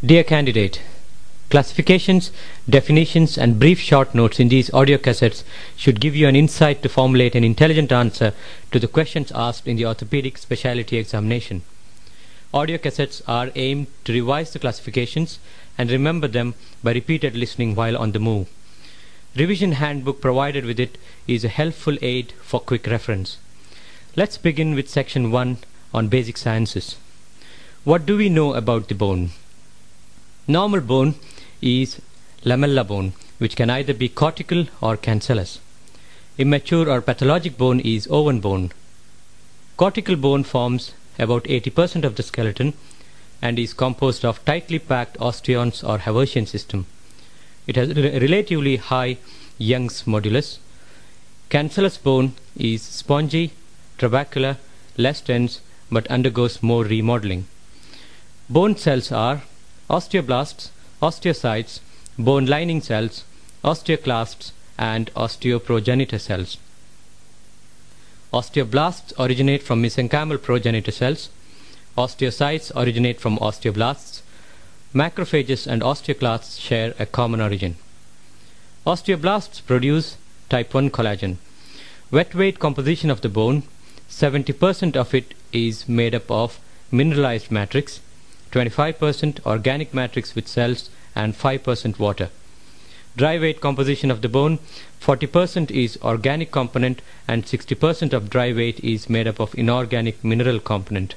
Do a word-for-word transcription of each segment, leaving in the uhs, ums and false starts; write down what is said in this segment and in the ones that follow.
Dear candidate, classifications, definitions and brief short notes in these audio cassettes should give you an insight to formulate an intelligent answer to the questions asked in the orthopedic specialty examination. Audio cassettes are aimed to revise the classifications and remember them by repeated listening while on the move. Revision handbook provided with it is a helpful aid for quick reference. Let's begin with section one on basic sciences. What do we know about the bone? Normal bone is lamella bone, which can either be cortical or cancellous. Immature or pathologic bone is oven bone. Cortical bone forms about eighty percent of the skeleton and is composed of tightly packed osteons or Haversian system. It has a relatively high Young's modulus. Cancellous bone is spongy, trabecular, less dense, but undergoes more remodeling. Bone cells are osteoblasts, osteocytes, bone lining cells, osteoclasts, and osteoprogenitor cells. Osteoblasts originate from mesenchymal progenitor cells. Osteocytes originate from osteoblasts. Macrophages and osteoclasts share a common origin. Osteoblasts produce type one collagen. Wet weight composition of the bone, seventy percent of it is made up of mineralized matrix, twenty-five percent organic matrix with cells, and five percent water. Dry weight composition of the bone, forty percent is organic component and sixty percent of dry weight is made up of inorganic mineral component.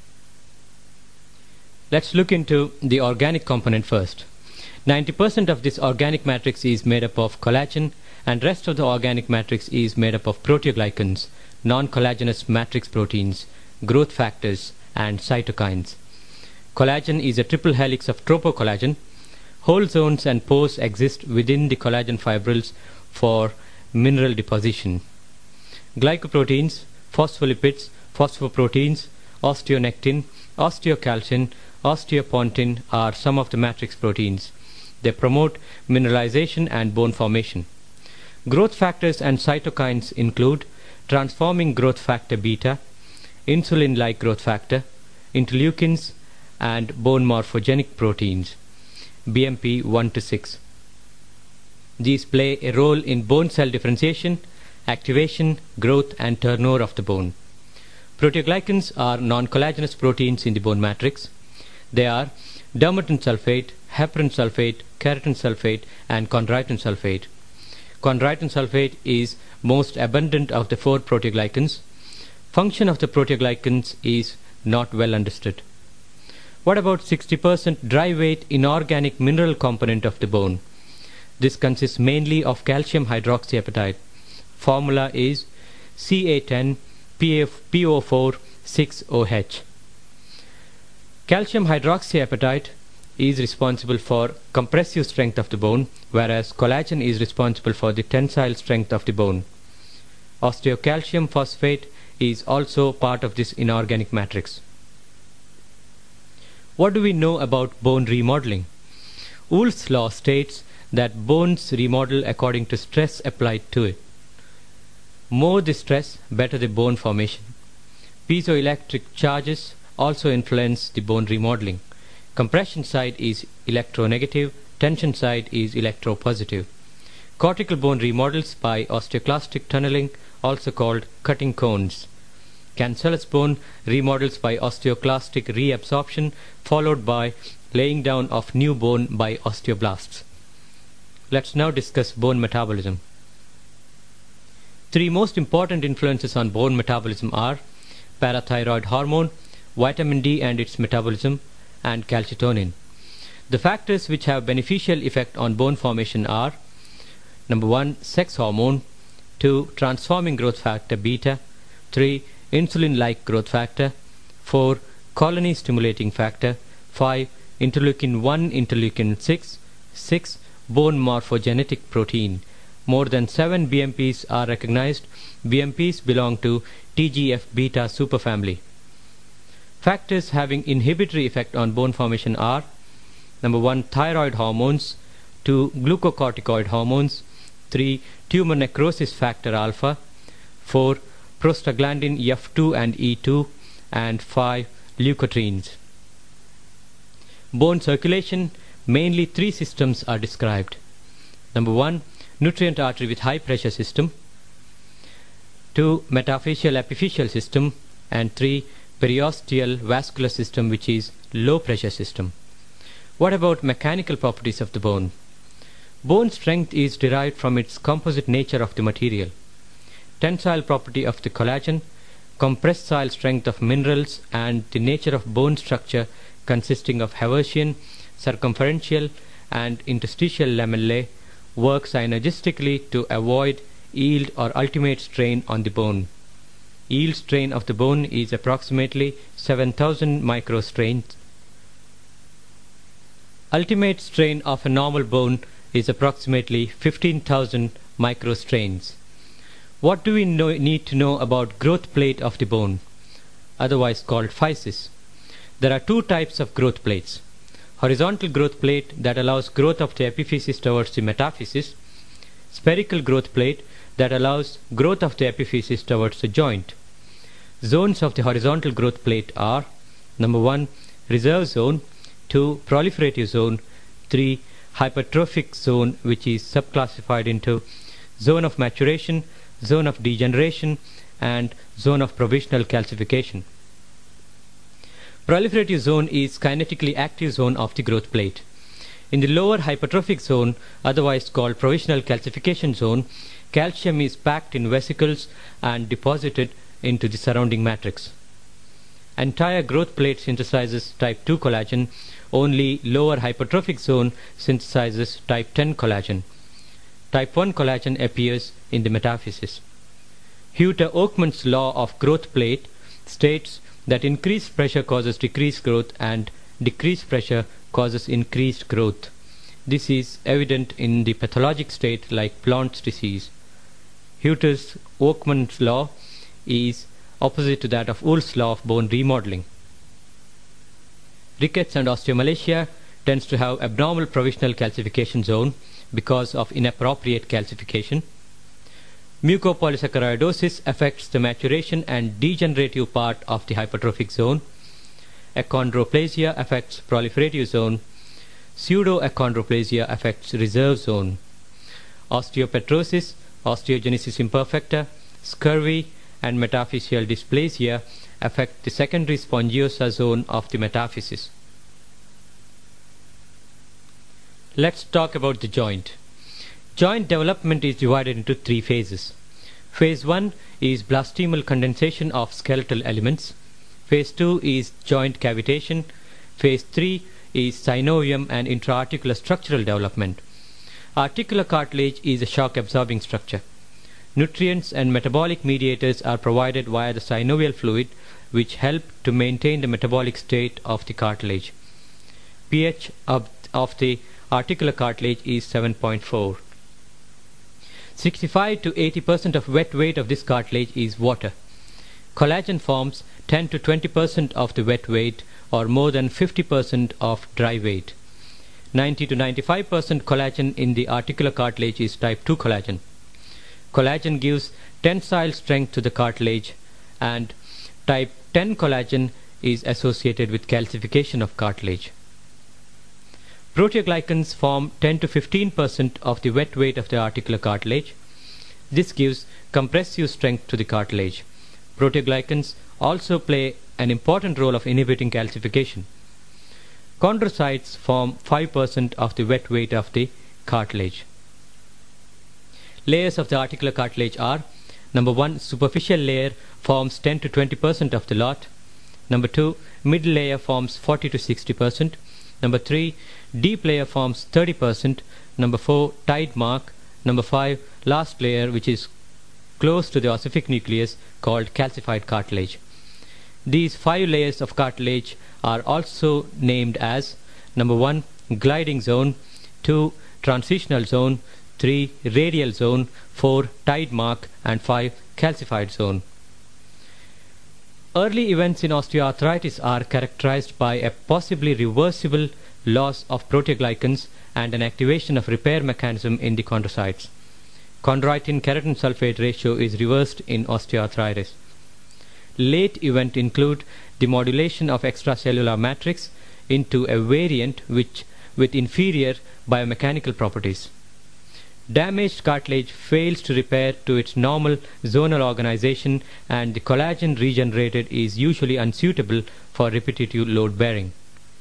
Let's look into the organic component first. ninety percent of this organic matrix is made up of collagen and rest of the organic matrix is made up of proteoglycans, non-collagenous matrix proteins, growth factors, and cytokines. Collagen is a triple helix of tropocollagen. Hole zones and pores exist within the collagen fibrils for mineral deposition. Glycoproteins, phospholipids, phosphoproteins, osteonectin, osteocalcin, osteopontin are some of the matrix proteins. They promote mineralization and bone formation. Growth factors and cytokines include transforming growth factor beta, insulin-like growth factor, interleukins, and bone morphogenic proteins, B M P one to six. These play a role in bone cell differentiation, activation, growth, and turnover of the bone. Proteoglycans are non-collagenous proteins in the bone matrix. They are dermatan sulfate, heparan sulfate, keratin sulfate, and chondroitin sulfate. Chondroitin sulfate is most abundant of the four proteoglycans. Function of the proteoglycans is not well understood. What about sixty percent dry weight inorganic mineral component of the bone? This consists mainly of calcium hydroxyapatite. Formula is C A ten P O four six O H. Calcium hydroxyapatite is responsible for compressive strength of the bone, whereas collagen is responsible for the tensile strength of the bone. Osteocalcium phosphate is also part of this inorganic matrix. What do we know about bone remodeling? Wolff's law states that bones remodel according to stress applied to it. More the stress, better the bone formation. Piezoelectric charges also influence the bone remodeling. Compression side is electronegative, tension side is electropositive. Cortical bone remodels by osteoclastic tunneling, also called cutting cones. Cancellous bone remodels by osteoclastic reabsorption, followed by laying down of new bone by osteoblasts. Let's now discuss bone metabolism. Three most important influences on bone metabolism are parathyroid hormone, vitamin D and its metabolism, and calcitonin. The factors which have beneficial effect on bone formation are: number one, sex hormone; two, transforming growth factor beta; three, insulin-like growth factor; four, colony stimulating factor; five, interleukin one, interleukin six; six, bone morphogenetic protein. More than seven B M Ps are recognized. B M Ps belong to T G F beta superfamily. Factors having inhibitory effect on bone formation are: number one, thyroid hormones; two, glucocorticoid hormones; three, tumor necrosis factor alpha; four, prostaglandin F two and E two; and five, leukotrienes. bone circulation, mainly three systems are described. Number one, nutrient artery with high pressure system. Two, metaphyseal epiphyseal system. And three, periosteal vascular system, which is low pressure system. What about mechanical properties of the bone? Bone strength is derived from its composite nature of the material, tensile property of the collagen, compressile strength of minerals, and the nature of bone structure consisting of Haversian, circumferential, and interstitial lamellae work synergistically to avoid yield or ultimate strain on the bone. Yield strain of the bone is approximately seven thousand microstrains. Ultimate strain of a normal bone is approximately fifteen thousand microstrains. What do we know, need to know about growth plate of the bone, otherwise called physis? There are two types of growth plates. Horizontal growth plate that allows growth of the epiphysis towards the metaphysis. Spherical growth plate that allows growth of the epiphysis towards the joint. Zones of the horizontal growth plate are: number one, reserve zone; two, proliferative zone; three, hypertrophic zone, which is subclassified into zone of maturation, zone of degeneration, and zone of provisional calcification. Proliferative zone is kinetically active zone of the growth plate. In the lower hypertrophic zone, otherwise called provisional calcification zone, calcium is packed in vesicles and deposited into the surrounding matrix. Entire growth plate synthesizes type two collagen. Only lower hypertrophic zone synthesizes type ten collagen. Type one collagen appears in the metaphysis. Hütter-Oakman's law of growth plate states that increased pressure causes decreased growth and decreased pressure causes increased growth. This is evident in the pathologic state like Blount's disease. Hütter-Oakman's law is opposite to that of Wolff's law of bone remodeling. Rickets and osteomalacia tends to have abnormal provisional calcification zone because of inappropriate calcification. Mucopolysaccharidosis affects the maturation and degenerative part of the hypertrophic zone. Achondroplasia affects proliferative zone. Pseudoachondroplasia affects reserve zone. Osteopetrosis, osteogenesis imperfecta, scurvy, and metaphyseal dysplasia affect the secondary spongiosa zone of the metaphysis. Let's talk about the joint. Joint development is divided into three phases. Phase one is blastemal condensation of skeletal elements. Phase two is joint cavitation. Phase three is synovium and intra-articular structural development. Articular cartilage is a shock-absorbing structure. Nutrients and metabolic mediators are provided via the synovial fluid, which help to maintain the metabolic state of the cartilage. pH of, of the articular cartilage is seven point four. sixty-five to eighty percent of wet weight of this cartilage is water. Collagen forms ten to twenty percent of the wet weight, or more than fifty percent of dry weight. ninety to ninety-five percent collagen in the articular cartilage is type two collagen. Collagen gives tensile strength to the cartilage, and type ten collagen is associated with calcification of cartilage. Proteoglycans form ten to fifteen percent of the wet weight of the articular cartilage. This gives compressive strength to the cartilage. Proteoglycans also play an important role of inhibiting calcification. Chondrocytes form five percent of the wet weight of the cartilage. Layers of the articular cartilage are: number one, superficial layer forms ten to twenty percent of the lot. Number two, middle layer forms forty to sixty percent. Number three, deep layer forms thirty percent. Number four, tide mark. Number five, last layer, which is close to the ossific nucleus, called calcified cartilage. These five layers of cartilage are also named as: number one, gliding zone; two, transitional zone; three, radial zone; four, tide mark; and five, calcified zone. Early events in osteoarthritis are characterized by a possibly reversible loss of proteoglycans and an activation of repair mechanism in the chondrocytes. Chondroitin keratin sulfate ratio is reversed in osteoarthritis. Late events include the modulation of extracellular matrix, into a variant which with inferior biomechanical properties. Damaged cartilage fails to repair to its normal zonal organization, and the collagen regenerated is usually unsuitable for repetitive load bearing.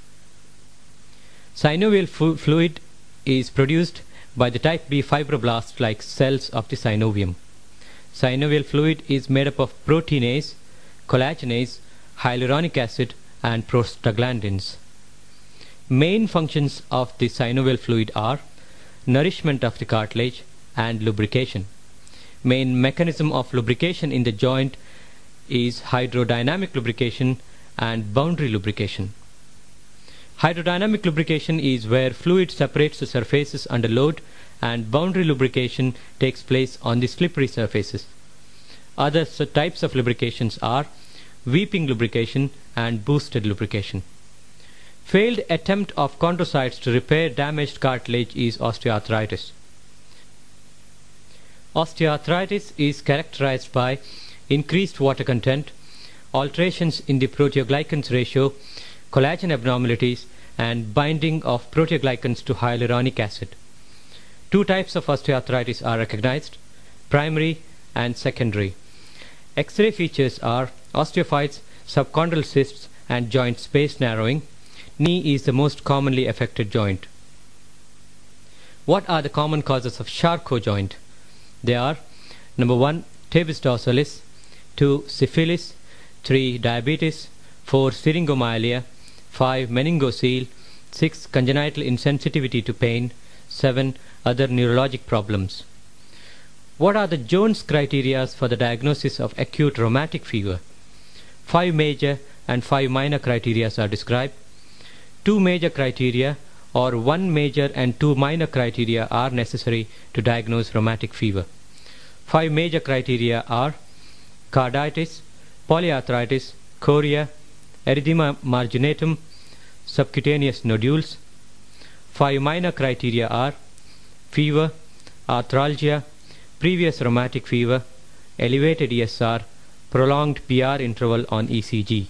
Synovial fluid is produced by the type B fibroblast-like cells of the synovium. Synovial fluid is made up of proteinase, collagenase, hyaluronic acid, and prostaglandins. Main functions of the synovial fluid are nourishment of the cartilage and lubrication. Main mechanism of lubrication in the joint is hydrodynamic lubrication and boundary lubrication. Hydrodynamic lubrication is where fluid separates the surfaces under load, and boundary lubrication takes place on the slippery surfaces. Other types of lubrications are weeping lubrication and boosted lubrication. Failed attempt of chondrocytes to repair damaged cartilage is osteoarthritis. Osteoarthritis is characterized by increased water content, alterations in the proteoglycans ratio, collagen abnormalities, and binding of proteoglycans to hyaluronic acid. Two types of osteoarthritis are recognized: primary and secondary. X-ray features are osteophytes, subchondral cysts, and joint space narrowing. Knee is the most commonly affected joint. What are the common causes of Charcot joint? They are: number one, tabes dorsalis; two, syphilis; three, diabetes; four, syringomyelia; five, meningocele; six, congenital insensitivity to pain; seven, other neurologic problems. What are the Jones criteria for the diagnosis of acute rheumatic fever? Five major and five minor criteria are described. Two major criteria or one major and two minor criteria are necessary to diagnose rheumatic fever. Five major criteria are carditis, polyarthritis, chorea, erythema marginatum, subcutaneous nodules. Five minor criteria are fever, arthralgia, previous rheumatic fever, elevated E S R, prolonged P R interval on E C G.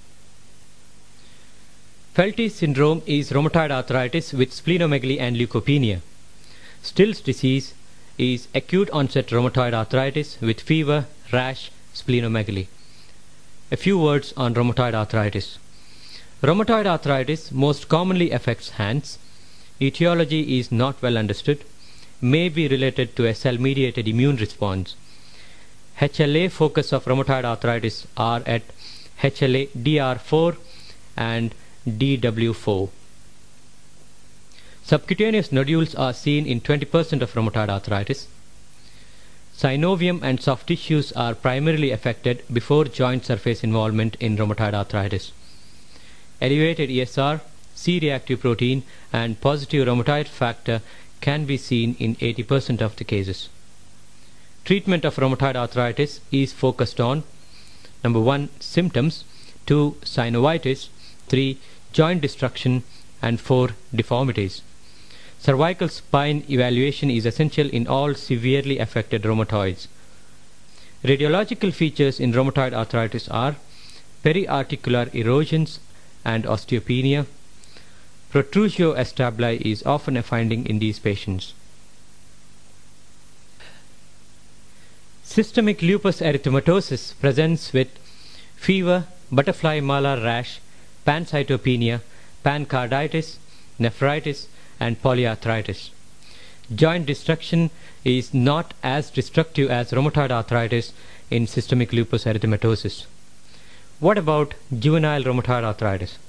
Felty syndrome is rheumatoid arthritis with splenomegaly and leukopenia. Still's disease is acute onset rheumatoid arthritis with fever, rash, splenomegaly. A few words on rheumatoid arthritis. Rheumatoid arthritis most commonly affects hands. Etiology is not well understood, may be related to a cell-mediated immune response. H L A focus of rheumatoid arthritis are at H L A D R four and D W four. Subcutaneous nodules are seen in twenty percent of rheumatoid arthritis. Synovium and soft tissues are primarily affected before joint surface involvement in rheumatoid arthritis. Elevated E S R, C-reactive protein, and positive rheumatoid factor can be seen in eighty percent of the cases. Treatment of rheumatoid arthritis is focused on: number one, symptoms; two, synovitis; three, joint destruction; and four, deformities. Cervical spine evaluation is essential in all severely affected rheumatoids. Radiological features in rheumatoid arthritis are periarticular erosions and osteopenia. Protrusio estabili is often a finding in these patients. Systemic lupus erythematosus presents with fever, butterfly malar rash, pancytopenia, pancarditis, nephritis, and polyarthritis. Joint destruction is not as destructive as rheumatoid arthritis in systemic lupus erythematosus. What about juvenile rheumatoid arthritis?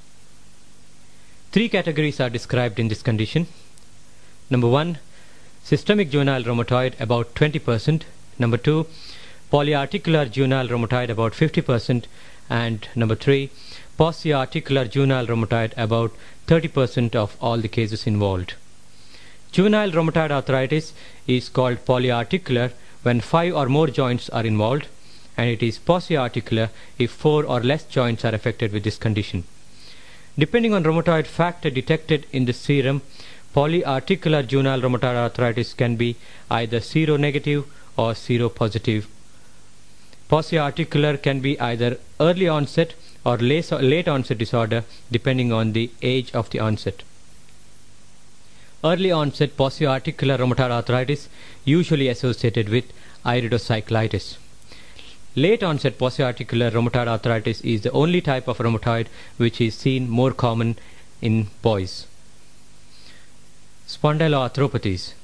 Three categories are described in this condition. Number one, systemic juvenile rheumatoid, about twenty percent. Number two, polyarticular juvenile rheumatoid, about fifty percent. And number three, post-articular juvenile rheumatoid, about thirty percent of all the cases involved. Juvenile rheumatoid arthritis is called polyarticular when five or more joints are involved, and it is post-articular if four or less joints are affected with this condition. Depending on rheumatoid factor detected in the serum, polyarticular juvenile rheumatoid arthritis can be either seronegative or seropositive. Post-articular can be either early onset or late onset disorder depending on the age of the onset. Early onset posteoarticular rheumatoid arthritis usually associated with iridocyclitis. Late onset posteoarticular rheumatoid arthritis is the only type of rheumatoid which is seen more common in boys. Spondyloarthropathies.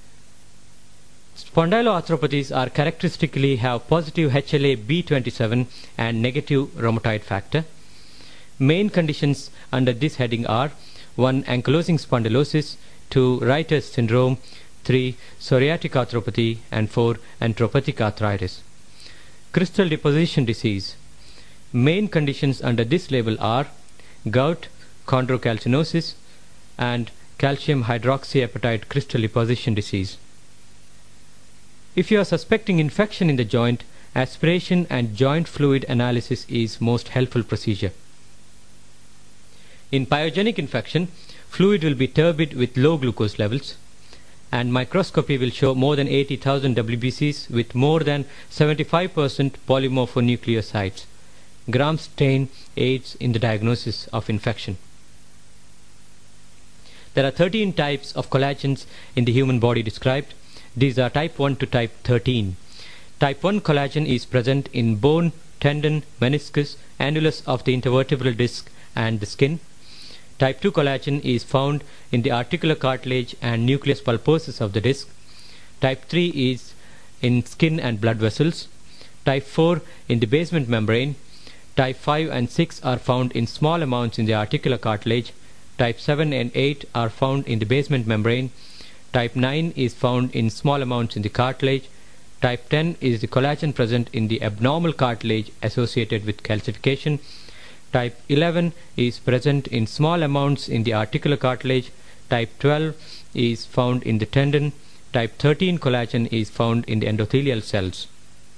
Spondyloarthropathies are characteristically have positive H L A B twenty-seven and negative rheumatoid factor. Main conditions under this heading are one ankylosing spondylosis, two Reiter's syndrome, three psoriatic arthropathy, and four enteropathic arthritis. Crystal deposition disease. Main conditions under this label are gout, chondrocalcinosis, and calcium hydroxyapatite crystal deposition disease. If you are suspecting infection in the joint, aspiration and joint fluid analysis is most helpful procedure. In pyogenic infection, fluid will be turbid with low glucose levels, and microscopy will show more than eighty thousand W B Cs with more than seventy-five percent polymorphonucleosides. Gram stain aids in the diagnosis of infection. There are thirteen types of collagens in the human body described. These are type one to type thirteen. Type one collagen is present in bone, tendon, meniscus, annulus of the intervertebral disc, and the skin. Type two collagen is found in the articular cartilage and nucleus pulposus of the disc. Type three is in skin and blood vessels. Type four in the basement membrane. Type five and six are found in small amounts in the articular cartilage. Type seven and eight are found in the basement membrane. Type nine is found in small amounts in the cartilage. Type ten is the collagen present in the abnormal cartilage associated with calcification. Type eleven is present in small amounts in the articular cartilage. Type twelve is found in the tendon. Type thirteen collagen is found in the endothelial cells.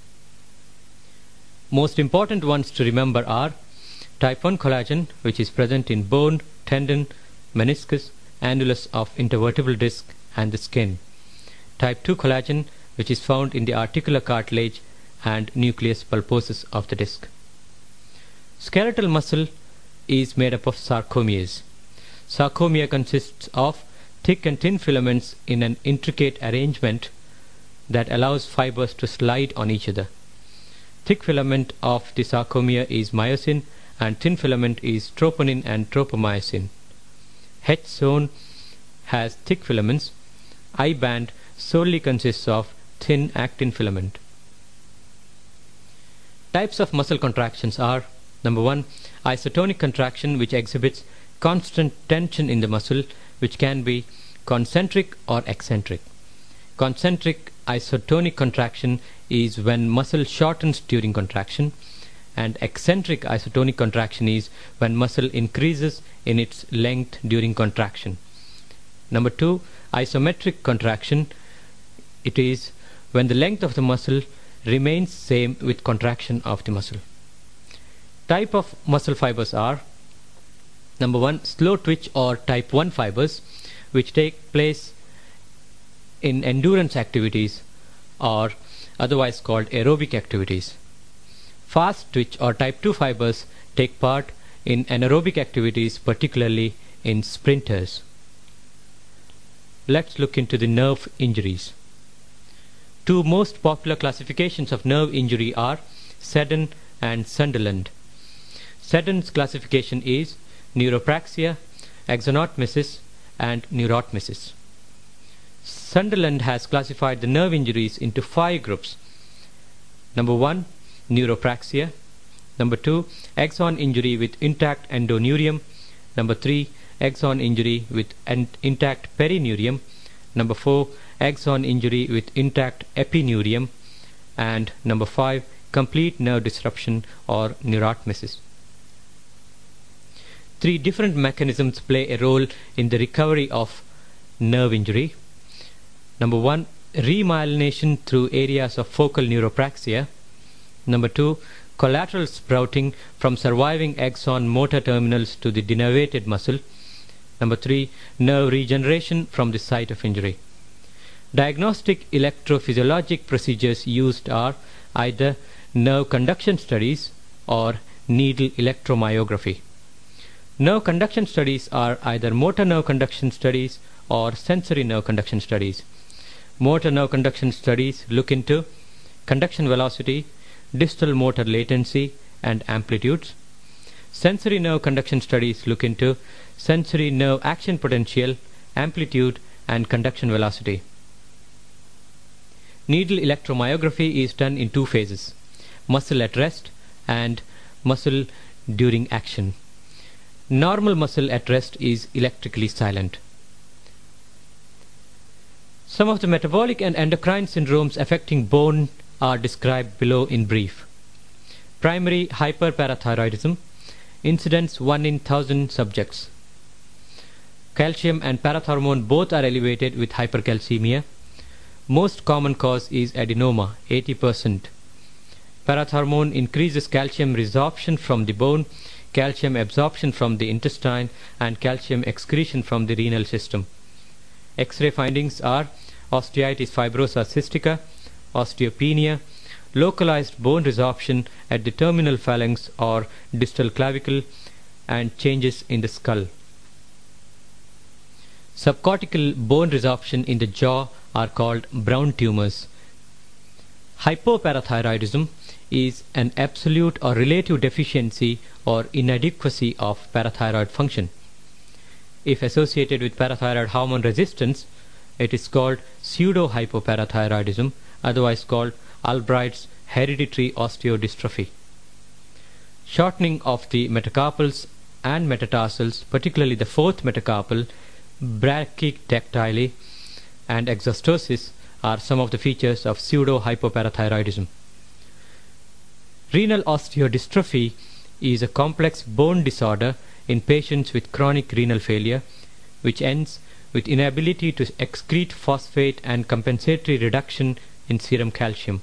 Most important ones to remember are type one collagen, which is present in bone, tendon, meniscus, annulus of intervertebral disc, and the skin. Type two collagen, which is found in the articular cartilage and nucleus pulposus of the disc. Skeletal muscle is made up of sarcomeres. Sarcomere consists of thick and thin filaments in an intricate arrangement that allows fibers to slide on each other. Thick filament of the sarcomere is myosin and thin filament is troponin and tropomyosin. H zone has thick filaments. I band solely consists of thin actin filament. Types of muscle contractions are: number one, isotonic contraction, which exhibits constant tension in the muscle, which can be concentric or eccentric. Concentric isotonic contraction is when muscle shortens during contraction, and eccentric isotonic contraction is when muscle increases in its length during contraction. Number two, isometric contraction. It is when the length of the muscle remains same with contraction of the muscle. Type of muscle fibers are: number one, slow twitch or type one fibers, which take place in endurance activities or otherwise called aerobic activities. Fast twitch or type two fibers take part in anaerobic activities, particularly in sprinters. Let's look into the nerve injuries. Two most popular classifications of nerve injury are Seddon and Sunderland. Seddon's classification is neuropraxia, axonotmesis, and neurotmesis. Sunderland has classified the nerve injuries into five groups. Number one, neuropraxia. Number two, axon injury with intact endoneurium. Number three, axon injury with intact perineurium. Number four, axon injury with intact epineurium. And number five, complete nerve disruption or neurotmesis. Three different mechanisms play a role in the recovery of nerve injury. Number one, remyelination through areas of focal neuropraxia. Number two, collateral sprouting from surviving axon motor terminals to the denervated muscle. Number three, nerve regeneration from the site of injury. Diagnostic electrophysiologic procedures used are either nerve conduction studies or needle electromyography. Nerve conduction studies are either motor nerve conduction studies or sensory nerve conduction studies. Motor nerve conduction studies look into conduction velocity, distal motor latency, and amplitudes. Sensory nerve conduction studies look into sensory nerve action potential, amplitude, and conduction velocity. Needle electromyography is done in two phases: muscle at rest and muscle during action. Normal muscle at rest is electrically silent. Some of the metabolic and endocrine syndromes affecting bone are described below in brief. Primary hyperparathyroidism, incidence one in one thousand subjects. Calcium and parathormone both are elevated with hypercalcemia. Most common cause is adenoma, eighty percent. Parathormone increases calcium resorption from the bone, calcium absorption from the intestine, and calcium excretion from the renal system. X-ray findings are osteitis fibrosa cystica, osteopenia, localized bone resorption at the terminal phalanx or distal clavicle, and changes in the skull. Subcortical bone resorption in the jaw are called brown tumors. Hypoparathyroidism is an absolute or relative deficiency or inadequacy of parathyroid function. If associated with parathyroid hormone resistance, it is called pseudo-hypoparathyroidism, otherwise called Albright's hereditary osteodystrophy. Shortening of the metacarpals and metatarsals, particularly the fourth metacarpal, brachydactyly, and exostosis are some of the features of pseudo-hypoparathyroidism. Renal osteodystrophy is a complex bone disorder in patients with chronic renal failure, which ends with inability to excrete phosphate and compensatory reduction in serum calcium.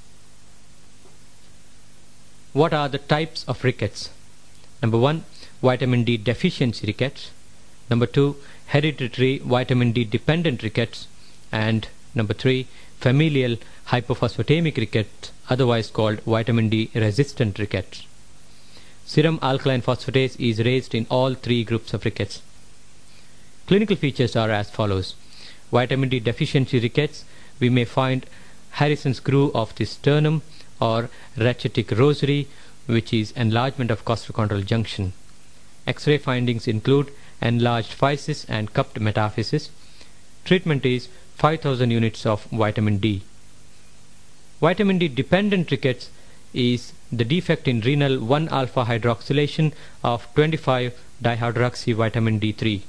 What are the types of rickets? Number one, vitamin D deficiency rickets. Number two, hereditary vitamin D dependent rickets. And number three, familial hypophosphatemic rickets, otherwise called vitamin D resistant rickets. Serum alkaline phosphatase is raised in all three groups of rickets. Clinical features are as follows. Vitamin D deficiency rickets, we may find Harrison's groove of the sternum or rachitic rosary, which is enlargement of costochondral junction. X-ray findings include enlarged physis and cupped metaphysis. Treatment is five thousand units of vitamin D. Vitamin D dependent rickets is the defect in renal one alpha hydroxylation of twenty-five dihydroxy vitamin D three.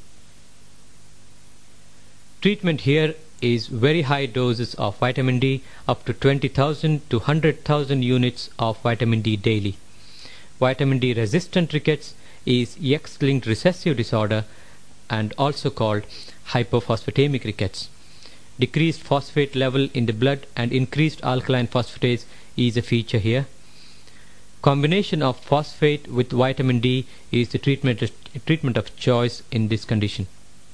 Treatment here is very high doses of vitamin D, up to twenty thousand to one hundred thousand units of vitamin D daily. Vitamin D resistant rickets is X-linked recessive disorder and also called hypophosphatemic rickets. Decreased phosphate level in the blood and increased alkaline phosphatase is a feature here. Combination of phosphate with vitamin D is the treatment, treatment of choice in this condition.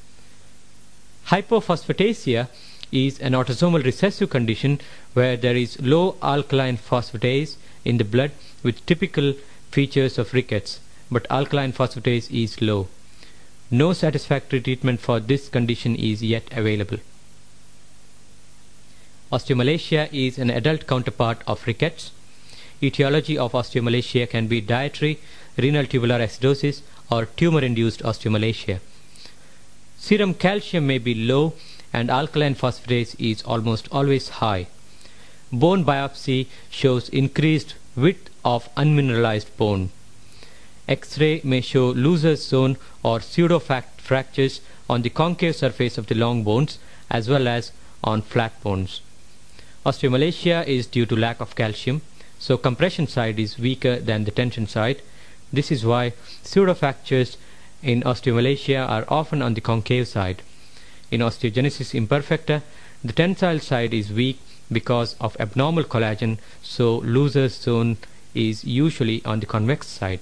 Hypophosphatasia is an autosomal recessive condition where there is low alkaline phosphatase in the blood with typical features of rickets, but alkaline phosphatase is low. No satisfactory treatment for this condition is yet available. Osteomalacia is an adult counterpart of rickets. Etiology of osteomalacia can be dietary, renal tubular acidosis, or tumor-induced osteomalacia. Serum calcium may be low and alkaline phosphatase is almost always high. Bone biopsy shows increased width of unmineralized bone. X-ray may show Looser's zone or pseudo-fractures on the concave surface of the long bones as well as on flat bones. Osteomalacia is due to lack of calcium, so compression side is weaker than the tension side. This is why pseudo-fractures in osteomalacia are often on the concave side. In osteogenesis imperfecta, the tensile side is weak because of abnormal collagen, so Looser's zone is usually on the convex side.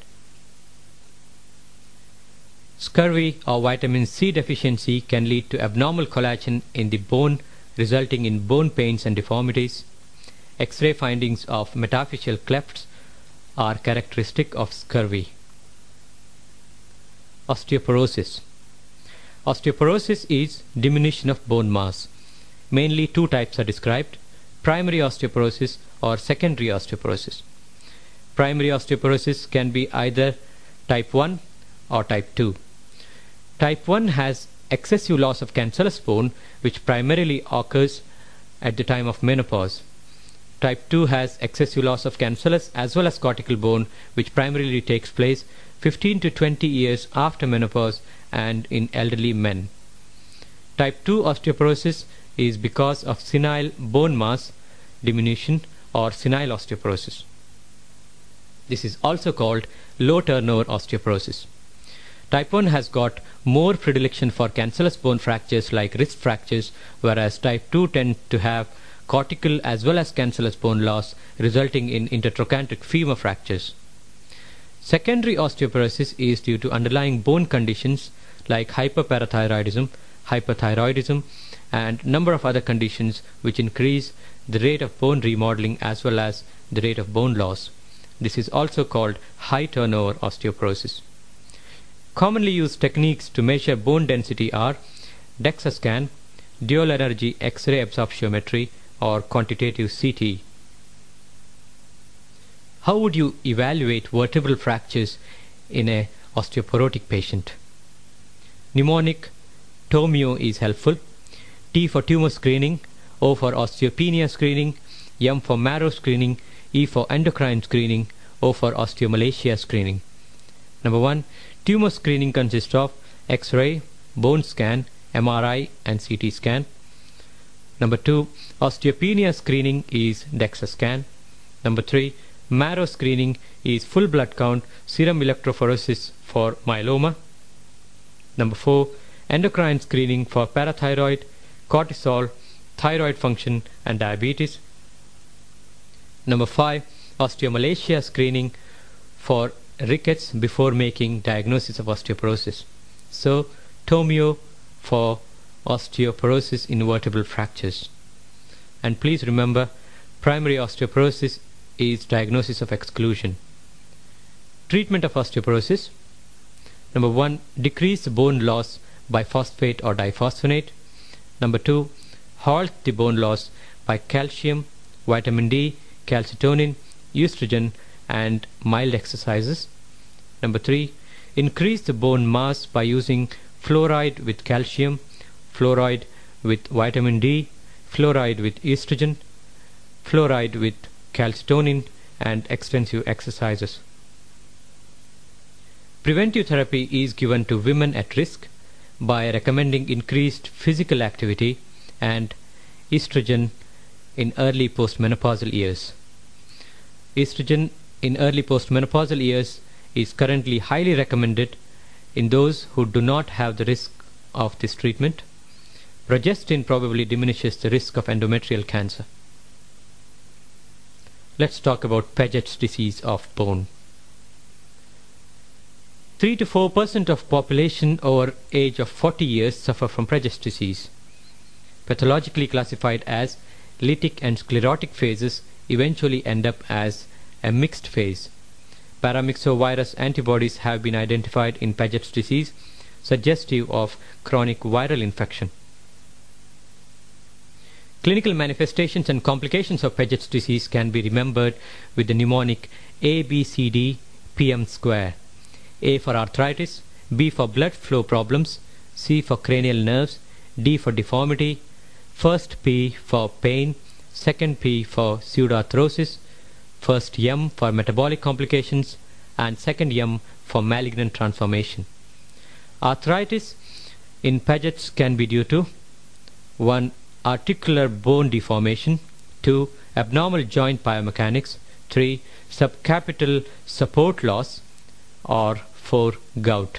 Scurvy or vitamin C deficiency can lead to abnormal collagen in the bone, resulting in bone pains and deformities. X-ray findings of metaphyseal clefts are characteristic of scurvy. Osteoporosis. Osteoporosis is diminution of bone mass. Mainly two types are described: primary osteoporosis or secondary osteoporosis. Primary osteoporosis can be either type one or type two. Type one has excessive loss of cancellous bone, which primarily occurs at the time of menopause. Type two has excessive loss of cancellous as well as cortical bone, which primarily takes place fifteen to twenty years after menopause and in elderly men. Type two osteoporosis is because of senile bone mass diminution or senile osteoporosis. This is also called low turnover osteoporosis. Type one has got more predilection for cancellous bone fractures like wrist fractures, whereas type two tend to have cortical as well as cancellous bone loss, resulting in intertrochanteric femur fractures. Secondary osteoporosis is due to underlying bone conditions like hyperparathyroidism, hyperthyroidism, and number of other conditions which increase the rate of bone remodeling as well as the rate of bone loss. This is also called high turnover osteoporosis. Commonly used techniques to measure bone density are DEXA scan, dual energy X-ray absorptiometry, or quantitative C T. How would you evaluate vertebral fractures in a osteoporotic patient? Mnemonic TOMIO is helpful. T for tumor screening, O for osteopenia screening, M for marrow screening, E for endocrine screening, O for osteomalacia screening. Number one, tumor screening consists of X-ray, bone scan, M R I, and C T scan. Number two, osteopenia screening is DEXA scan. Number three, marrow screening is full blood count serum electrophoresis for myeloma. Number four, endocrine screening for parathyroid, cortisol, thyroid function, and diabetes. Number five, osteomalacia screening for rickets before making diagnosis of osteoporosis. So, TOMIO for osteoporosis in vertebral fractures. And please remember, primary osteoporosis is diagnosis of exclusion. Treatment of osteoporosis. Number one, decrease bone loss by phosphate or diphosphonate. Number two, halt the bone loss by calcium, vitamin D, calcitonin, estrogen, and mild exercises. Number three, increase the bone mass by using fluoride with calcium, fluoride with vitamin D, fluoride with estrogen, fluoride with calcitonin, and extensive exercises. Preventive therapy is given to women at risk by recommending increased physical activity and estrogen in early postmenopausal years. Estrogen in early postmenopausal years is currently highly recommended in those who do not have the risk of this treatment. Progestin probably diminishes the risk of endometrial cancer. Let's talk about Paget's disease of bone. three to four percent of population over age of forty years suffer from Paget's disease. Pathologically classified as lytic and sclerotic phases, eventually end up as a mixed phase. Paramyxovirus antibodies have been identified in Paget's disease, suggestive of chronic viral infection. Clinical manifestations and complications of Paget's disease can be remembered with the mnemonic A B C D P M square. A for arthritis, B for blood flow problems, C for cranial nerves, D for deformity, first P for pain, second P for pseudoarthrosis, first M for metabolic complications, and second M for malignant transformation. Arthritis in Paget's can be due to one. Articular bone deformation, two. Abnormal joint biomechanics, three. Subcapital support loss, or four. Gout.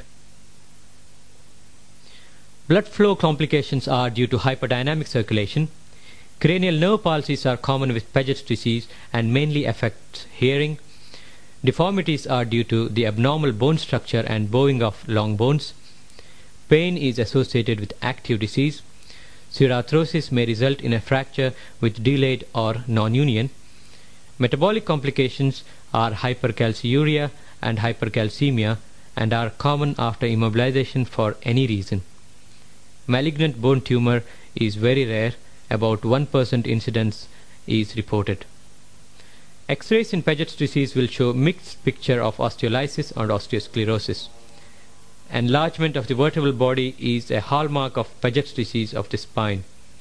Blood flow complications are due to hyperdynamic circulation. Cranial nerve palsies are common with Paget's disease and mainly affect hearing. Deformities are due to the abnormal bone structure and bowing of long bones. Pain is associated with active disease. Pseudoarthrosis may result in a fracture with delayed or non-union. Metabolic complications are hypercalciuria and hypercalcemia and are common after immobilization for any reason. Malignant bone tumor is very rare, about one percent incidence is reported. X-rays in Paget's disease will show mixed picture of osteolysis and osteosclerosis. Enlargement of the vertebral body is a hallmark of Paget's disease of the spine.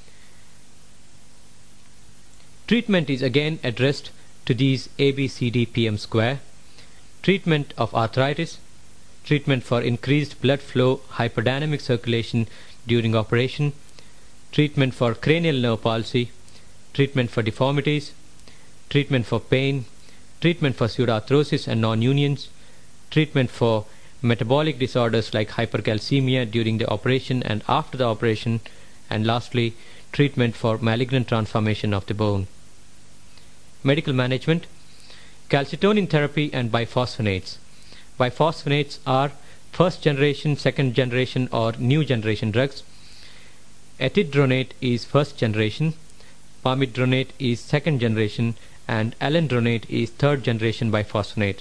Treatment is again addressed to these A B C D P M square. Treatment of arthritis, treatment for increased blood flow, hyperdynamic circulation during operation, treatment for cranial nerve palsy, treatment for deformities, treatment for pain, treatment for pseudoarthrosis and non-unions, treatment for metabolic disorders like hypercalcemia during the operation and after the operation, and lastly, treatment for malignant transformation of the bone. Medical management, calcitonin therapy and biphosphonates. Biphosphonates are first generation, second generation or new generation drugs. Etidronate is first generation, palmidronate is second generation, and alendronate is third generation biphosphonate.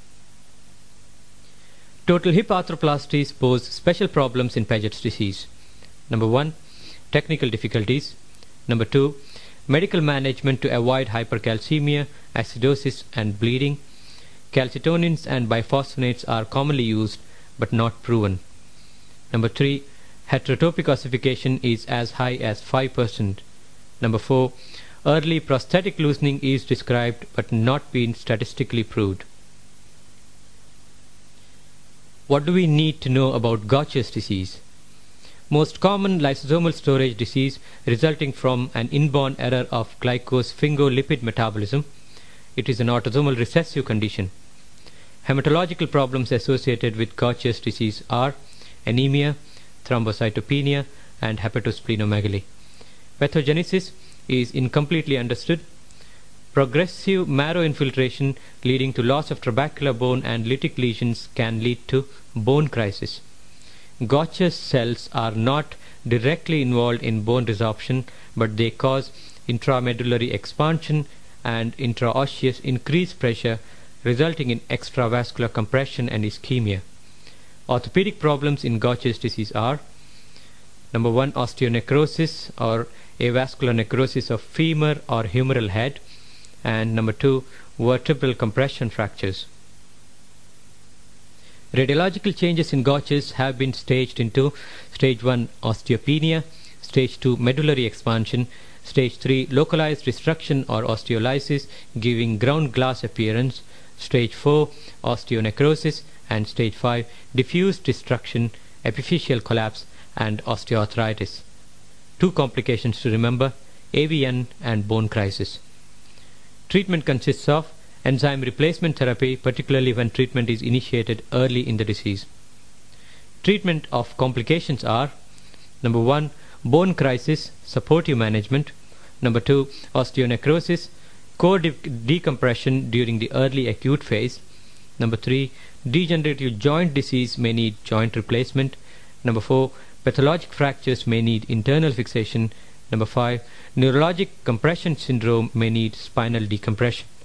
Total hip arthroplasties pose special problems in Paget's disease. Number one, technical difficulties. Number two, medical management to avoid hypercalcemia, acidosis and bleeding. Calcitonins and biphosphonates are commonly used but not proven. Number three, heterotopic ossification is as high as five percent. Number four, early prosthetic loosening is described but not been statistically proved. What do we need to know about Gaucher's disease? Most common lysosomal storage disease resulting from an inborn error of glycosphingolipid metabolism. It is an autosomal recessive condition. Hematological problems associated with Gaucher's disease are anemia, thrombocytopenia, and hepatosplenomegaly. Pathogenesis is incompletely understood. Progressive marrow infiltration leading to loss of trabecular bone and lytic lesions can lead to bone crisis. Gaucher's cells are not directly involved in bone resorption, but they cause intramedullary expansion and intraosseous increased pressure, resulting in extravascular compression and ischemia. Orthopedic problems in Gaucher's disease are: number one, osteonecrosis or avascular necrosis of femur or humeral head, and number two, vertebral compression fractures. Radiological changes in Gaucher's have been staged into stage one osteopenia, stage two medullary expansion, stage three localized destruction or osteolysis giving ground glass appearance, stage four osteonecrosis, and stage five diffuse destruction, epiphyseal collapse, and osteoarthritis. Two complications to remember: A V N and bone crisis. Treatment consists of enzyme replacement therapy, particularly when treatment is initiated early in the disease. Treatment of complications are: number one, bone crisis, supportive management; number two, osteonecrosis, core de decompression during the early acute phase; number three, degenerative joint disease may need joint replacement; number four, pathologic fractures may need internal fixation; number five, neurologic compression syndrome may need spinal decompression.